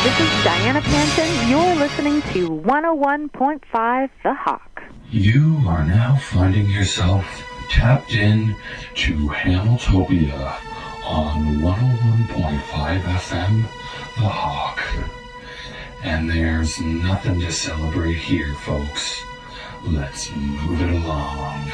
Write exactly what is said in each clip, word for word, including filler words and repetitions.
This is Diana Panton. You're listening to one oh one point five The Hawk. You are now finding yourself tapped in to Hamiltopia on one oh one point five F M The Hawk. And there's nothing to celebrate here, folks. Let's move it along.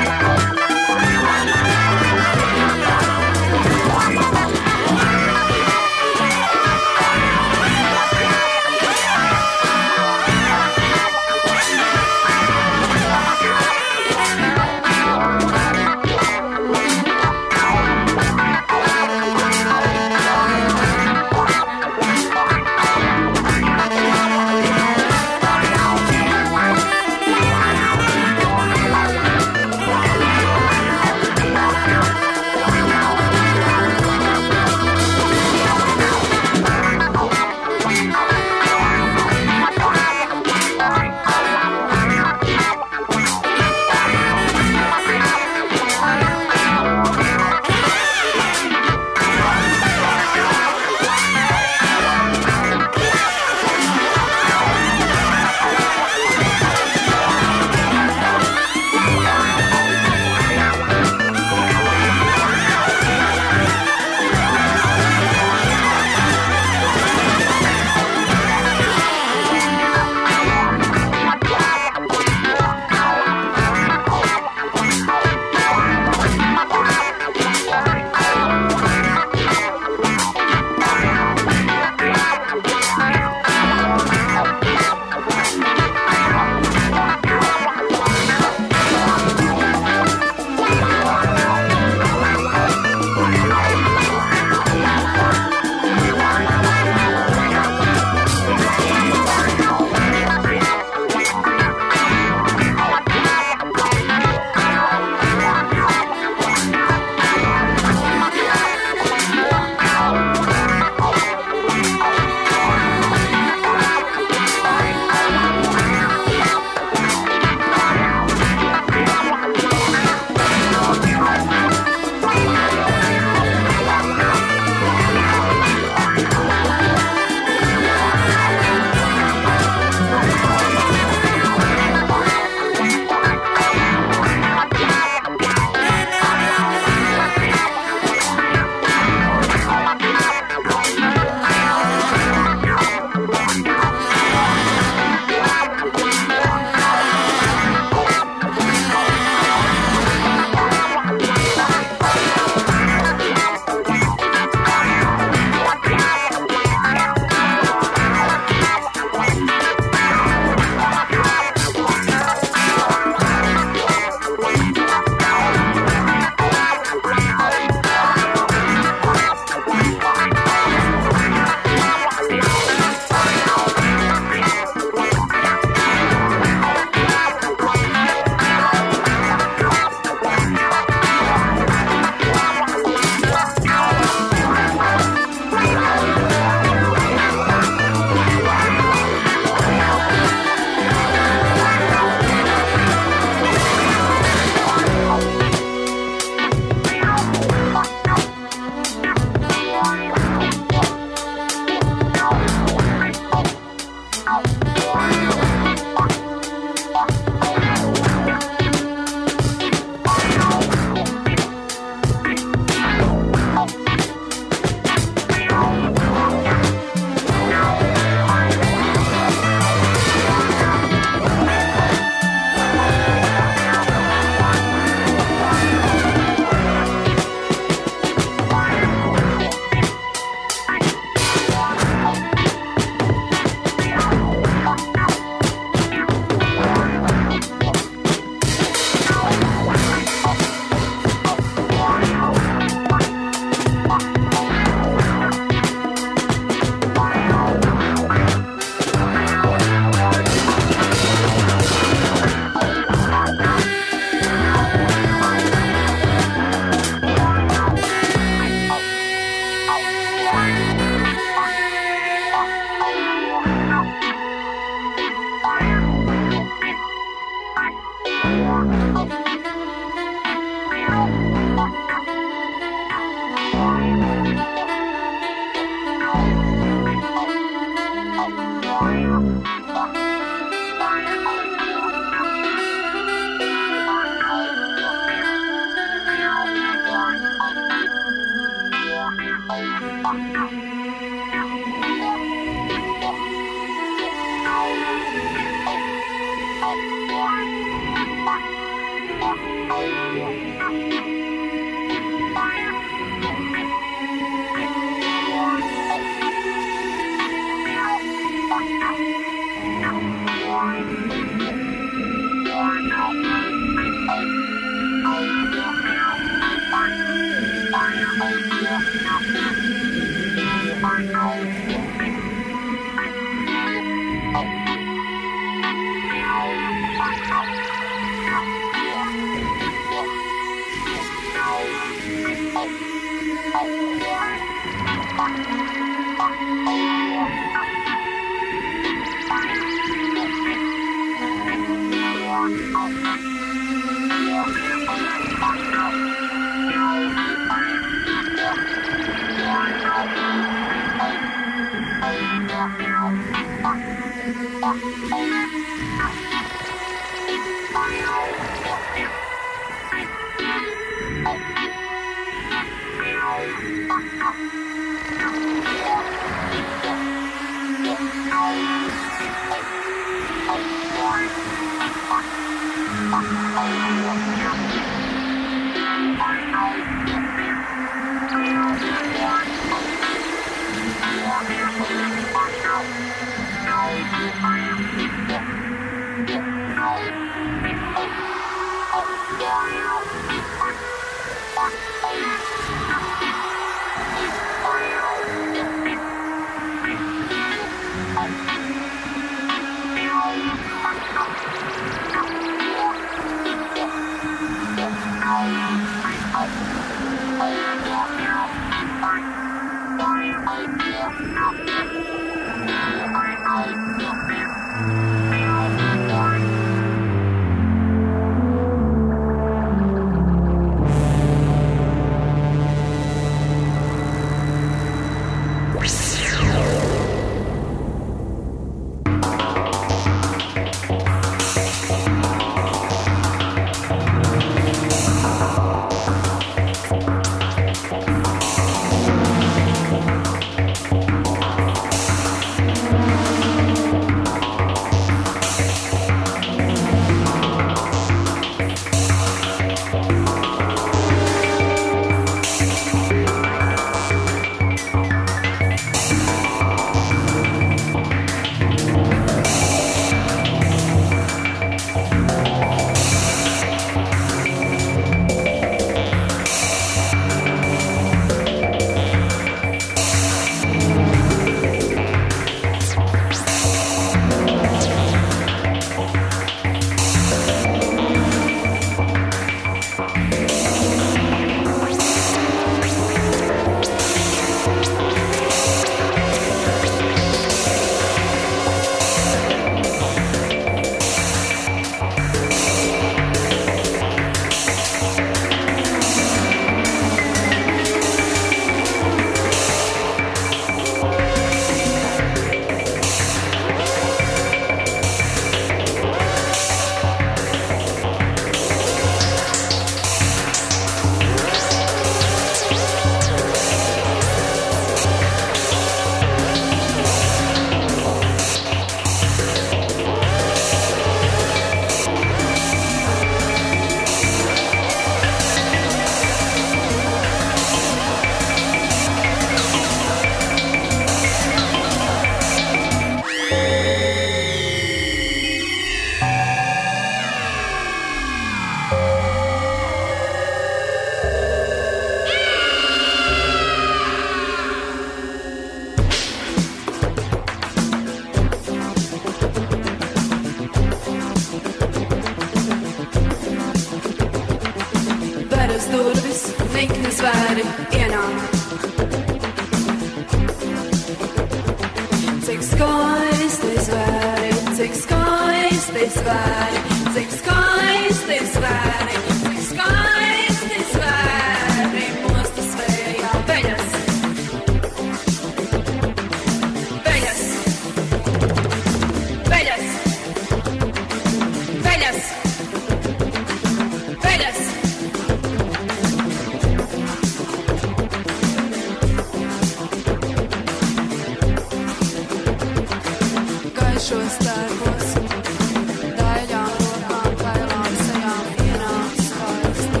tukšos tērpos, daļām rokām, kailām sejām, ienāk skaisti,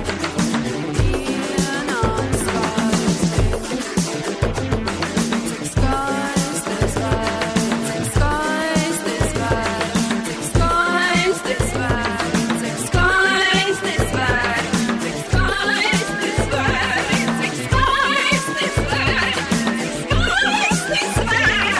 ienāk skaisti. Cik skaisti zvēri, cik skaisti zvēri, cik skaisti zvēri, cik skaisti zvēri, cik skaisti zvēri, cik skaisti zvēri, cik skaisti zvēri.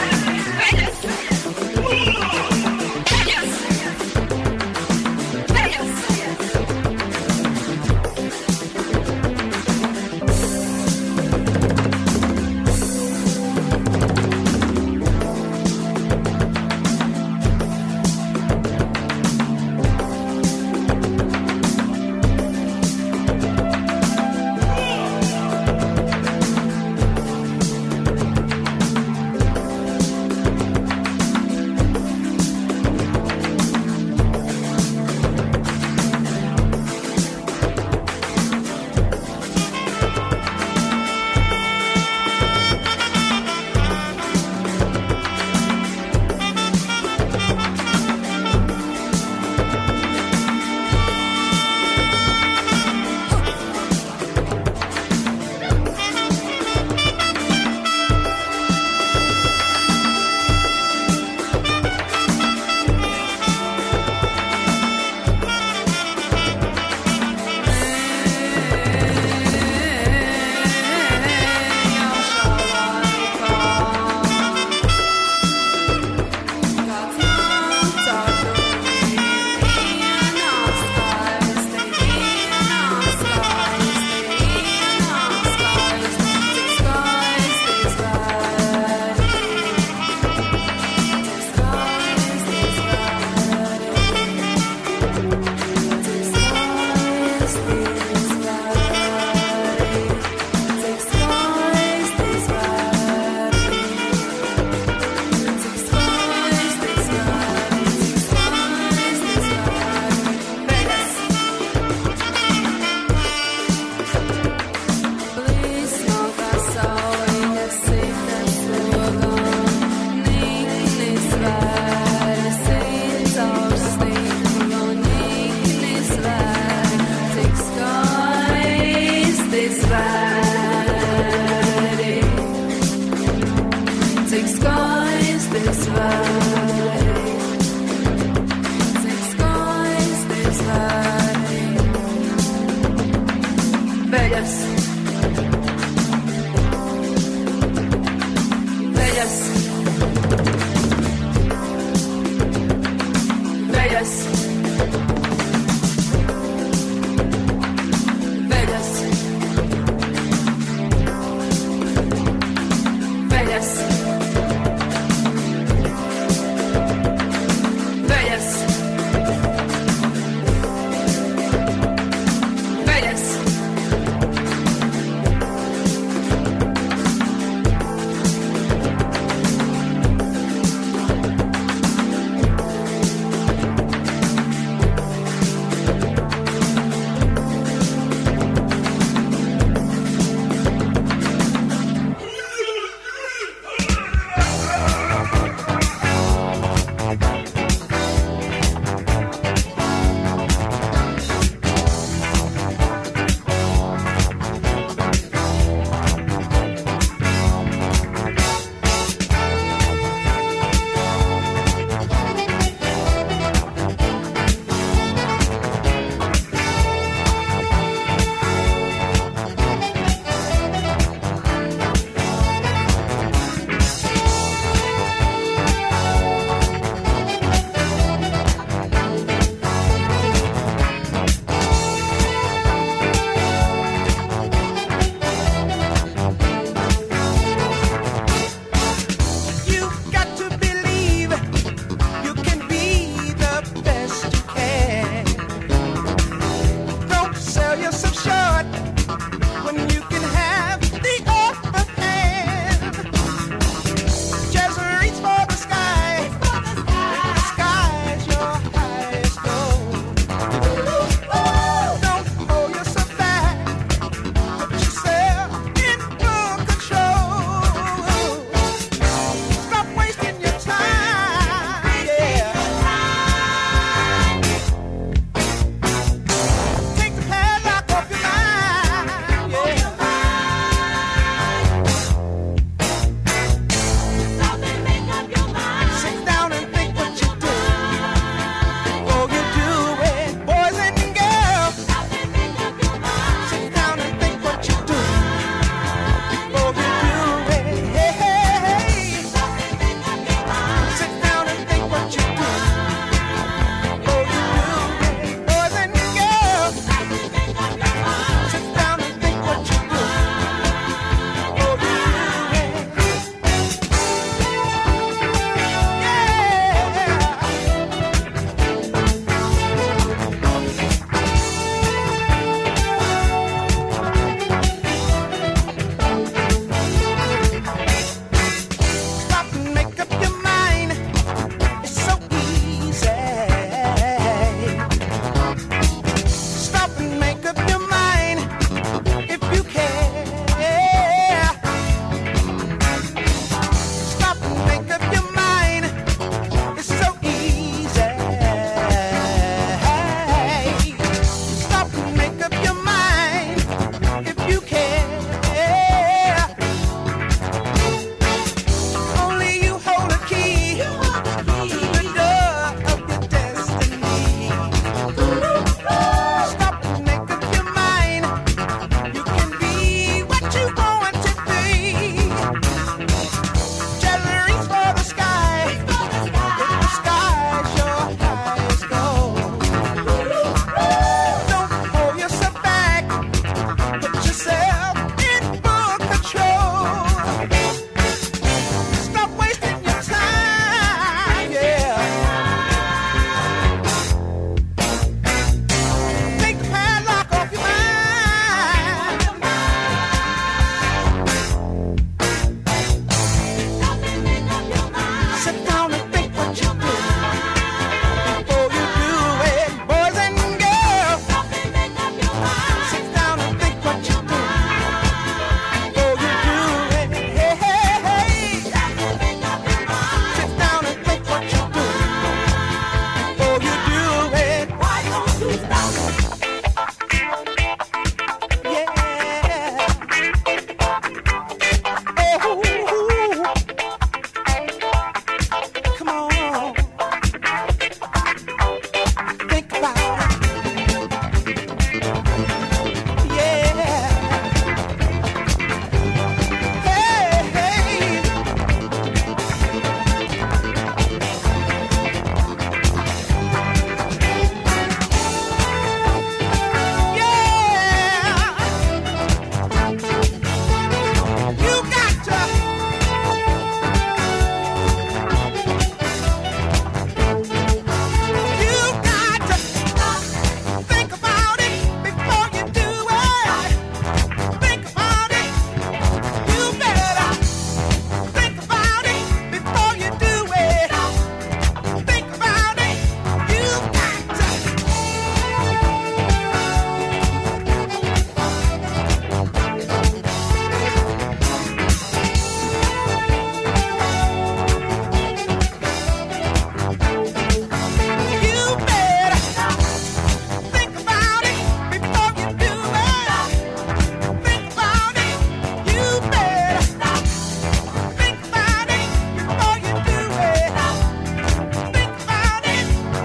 Sit down and think what you do before you do it, boys and girls. Sit down and think what you do before you do it. Hey, hey, hey. Sit down and think what you do before you do it. Why don't you stop? Yeah. Oh, come on. Think about it. Yeah. Hey, hey. Yeah. You got to. You got to think about it before you do it. Think about it. You better think about it before you do it. Think about it. You got to. You better think about it before you do it. Think about it. You better think about it before you do it. Think about it.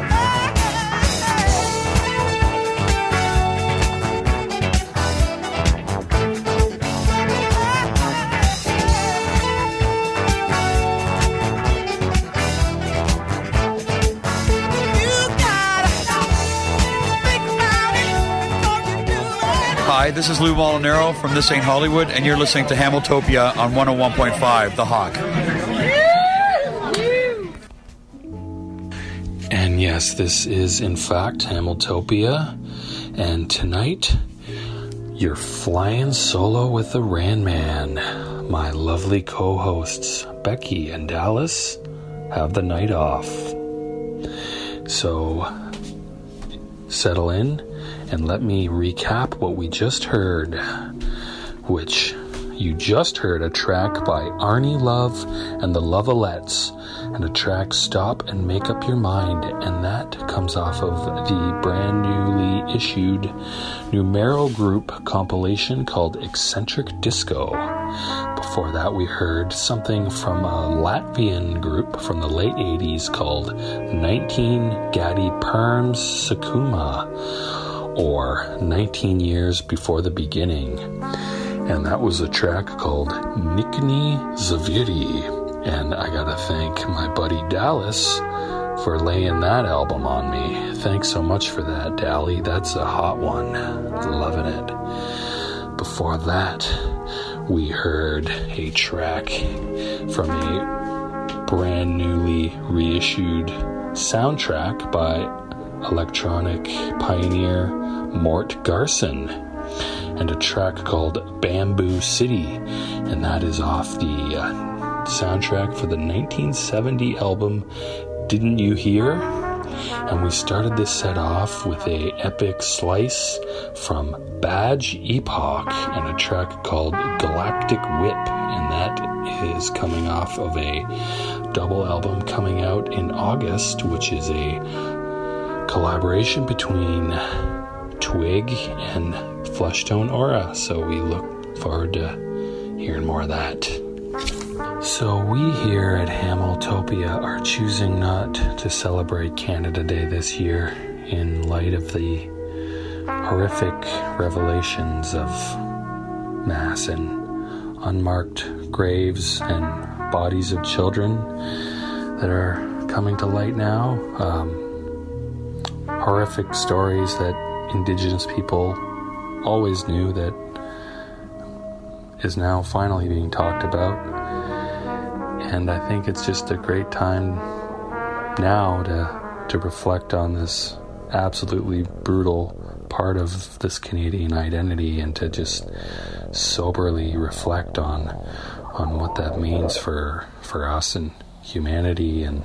You gotta think about it before you do it. Hi, this is Lou Molinaro from This Ain't Hollywood, and you're listening to Hamiltopia on one oh one point five, The Hawk. And yes, this is in fact Hamiltopia. And tonight, you're flying solo with the Ran Man. My lovely co-hosts, Becky and Dallas, have the night off. So, settle in and let me recap what we just heard, which you just heard a track by Arnie Love and the Lovelets, and a track Stop and Make Up Your Mind, and that comes off of the brand newly issued Numero Group compilation called Eccentric Disco. Before that we heard something from a Latvian group from the late eighties called nineteen Gadi Perms Sakuma, or nineteen Years Before the Beginning. And that was a track called Nikni Zaviri. And I gotta thank my buddy Dallas for laying that album on me. Thanks so much for that, Dally. That's a hot one. Loving it. Before that, we heard a track from a brand newly reissued soundtrack by electronic pioneer Mort Garson, and a track called Bamboo City, and that is off the uh, soundtrack for the nineteen seventy album Didn't You Hear? And we started this set off with a epic slice from Badge Epoch and a track called Galactic Whip, and that is coming off of a double album coming out in August, which is a collaboration between Twig and Flushtone Aura, so we look forward to hearing more of that. So we here at Hamiltopia are choosing not to celebrate Canada Day this year in light of the horrific revelations of mass and unmarked graves and bodies of children that are coming to light now. Um, horrific stories that Indigenous people always knew that is now finally being talked about. And I think it's just a great time now to to reflect on this absolutely brutal part of this Canadian identity, and to just soberly reflect on on what that means for for us and humanity, and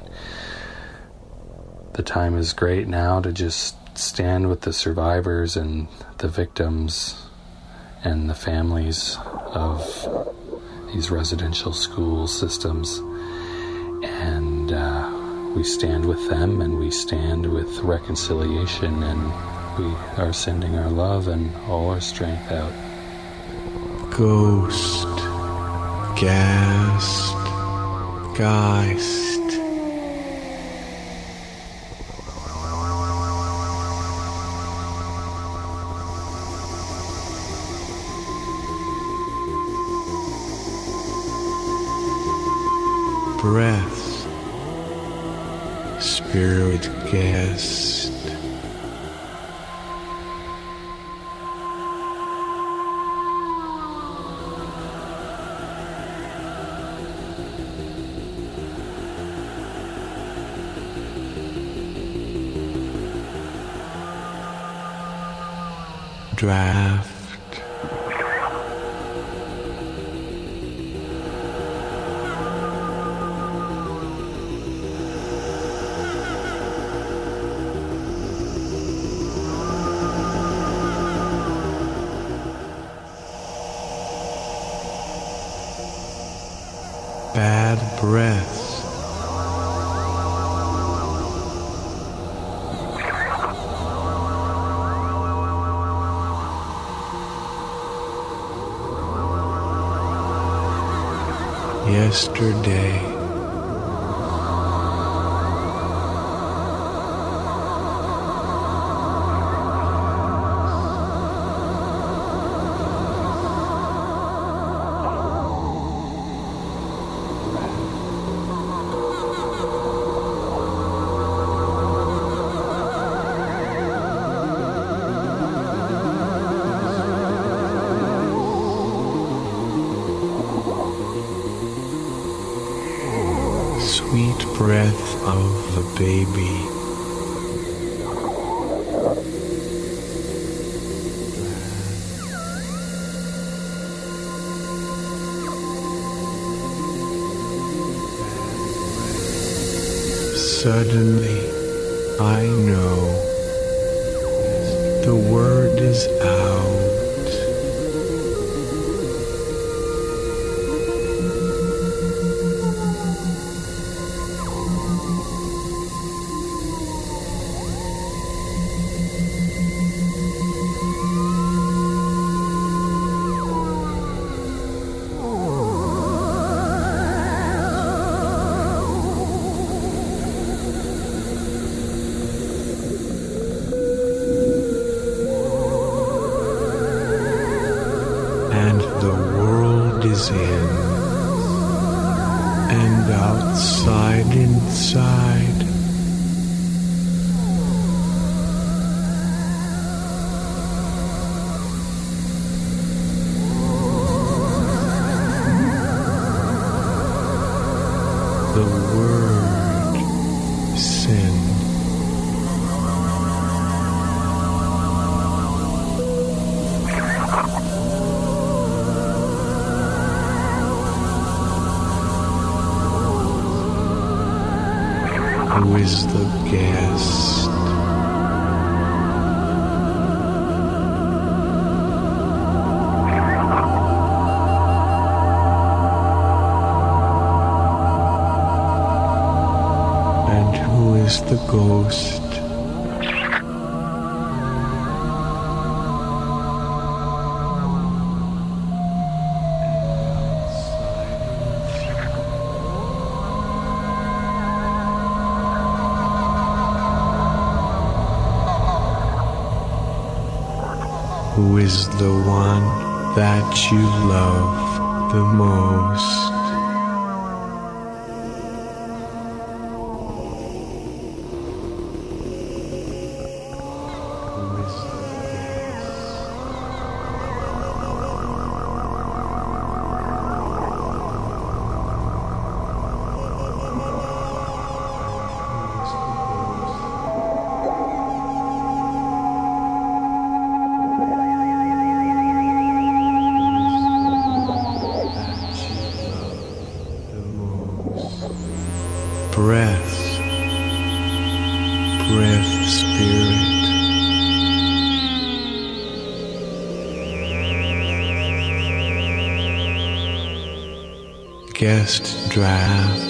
the time is great now to just stand with the survivors and the victims and the families of these residential school systems, and uh, we stand with them, and we stand with reconciliation, and we are sending our love and all our strength out. Ghost, Gast, Geist. Breath, Spirit Guest. Draft. Bad breath. Yesterday. Sweet breath of the baby. Suddenly, I know the word is out. And the world is in, and outside inside. The word sin. Who is the guest? And who is the ghost? Who is the one that you love the most? Who is that you love the most? breath, breath spirit. Guest draft.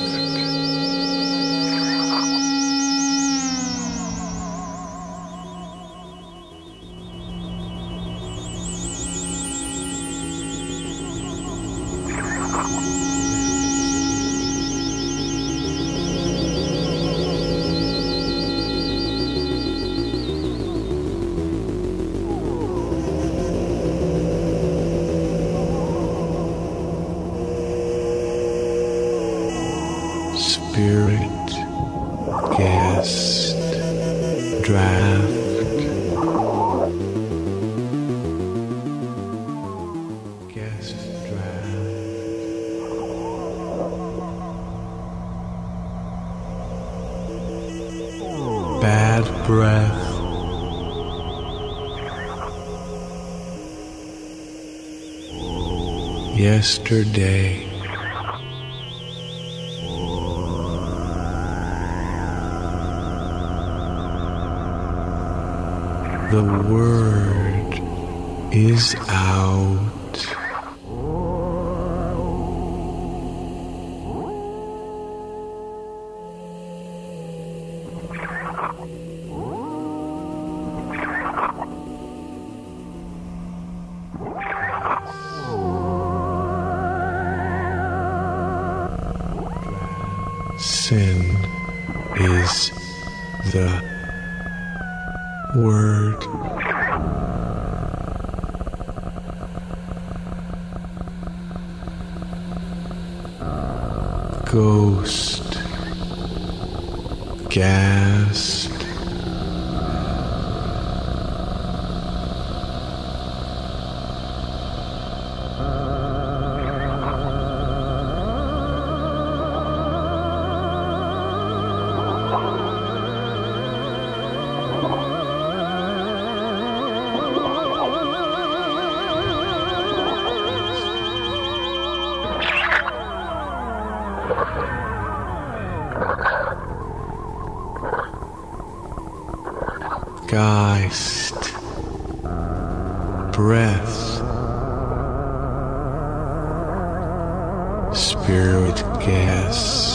Spirit, guest, draft, guest, draft, bad breath, yesterday. The word is out. Sin is the word. Ghost, gasp, Geist, breath, spirit guest.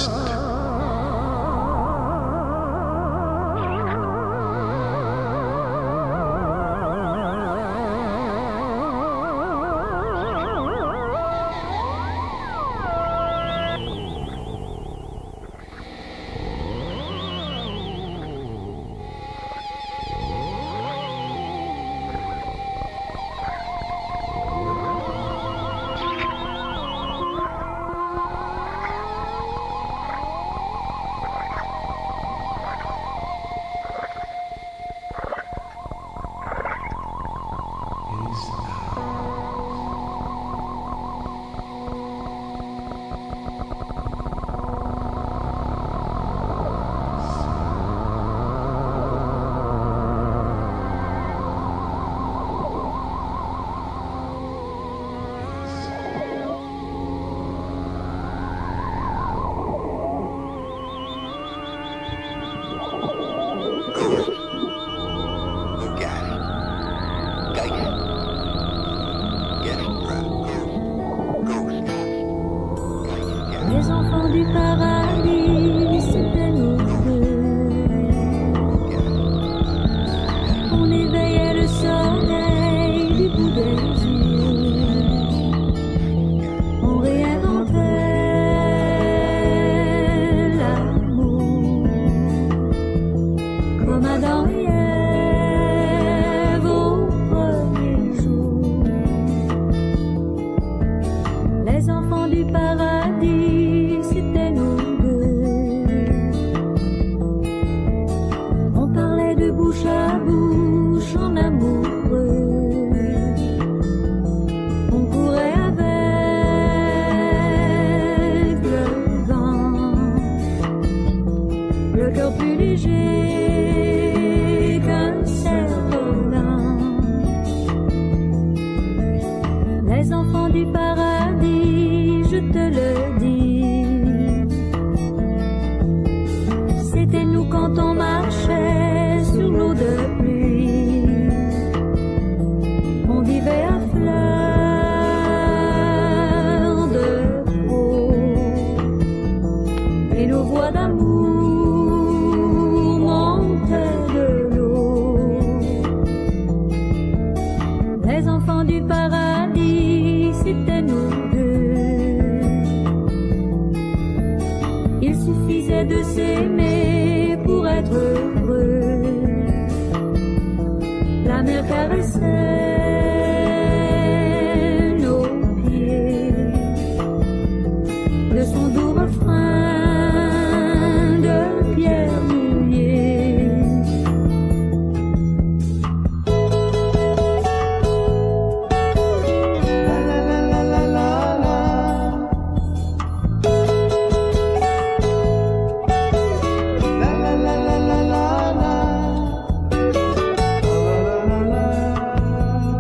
et nos voix d'amour montaient de l'eau. Les enfants du paradis, c'était nous deux. Il suffisait de s'aimer pour être heureux. La mer caressait nos pieds de son doux refrain de pierre mouillée. La la la la la la la. La la la la la la la. La la la la.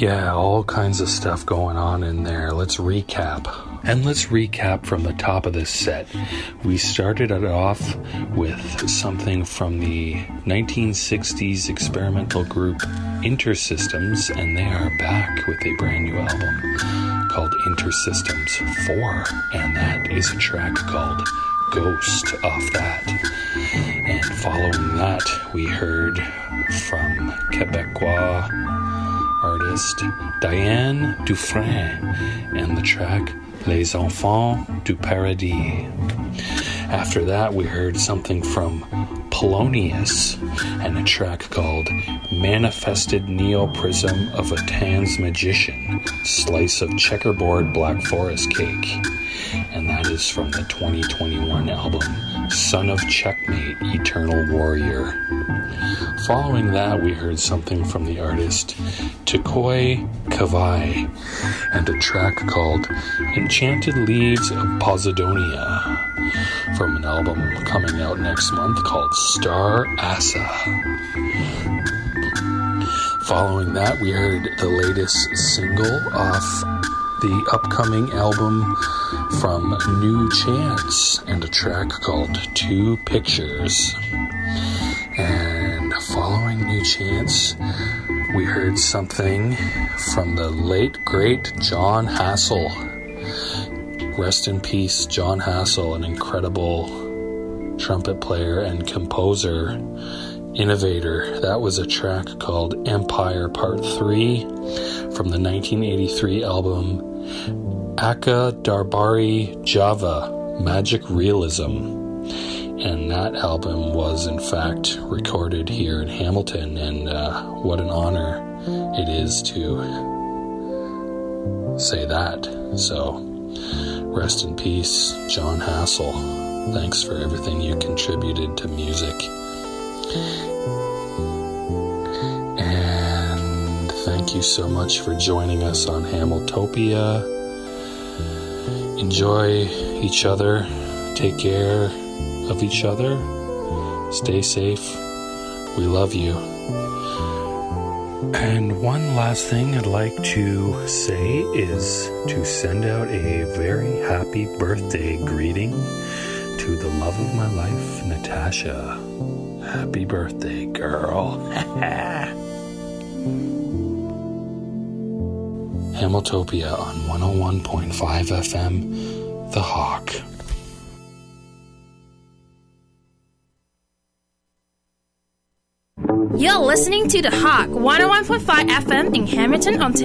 Yeah, all kinds of stuff going on in there. Let's recap. And let's recap from the top of this set. We started it off with something from the nineteen sixties experimental group Intersystems, and they are back with a brand new album called Intersystems four, and that is a track called Ghost off that. And following that, we heard from Quebecois artist Diane Dufresne and the track Les Enfants du Paradis. After that, we heard something from Polonius and a track called Manifested Neoprism of a Tan's Magician, Slice of Checkerboard Black Forest Cake. And that is from the twenty twenty-one album Son of Checkmate, Eternal Warrior. Following that, we heard something from the artist Tukoi Kavai and a track called Enchanted Leaves of Posidonia from an album coming out next month called Star Asa. Following that, we heard the latest single off the upcoming album from New Chance and a track called Two Pictures. And following New Chance, we heard something from the late, great John Hassell. Rest in peace, John Hassell, an incredible trumpet player and composer, innovator. That was a track called Empire Part three from the nineteen eighty-three album Aka Darbari Java, Magic Realism. And that album was, in fact, recorded here in Hamilton, and uh, what an honor it is to say that. So, rest in peace, John Hassell. Thanks for everything you contributed to music. And thank you so much for joining us on Hamiltopia. Enjoy each other. Take care of each other. Stay safe. We love you. And one last thing I'd like to say is to send out a very happy birthday greeting to the love of my life, Natasha. Happy birthday, girl. Hamiltopia on one oh one point five F M, The Hawk. You're listening to The Hawk, one oh one point five F M in Hamilton, Ontario.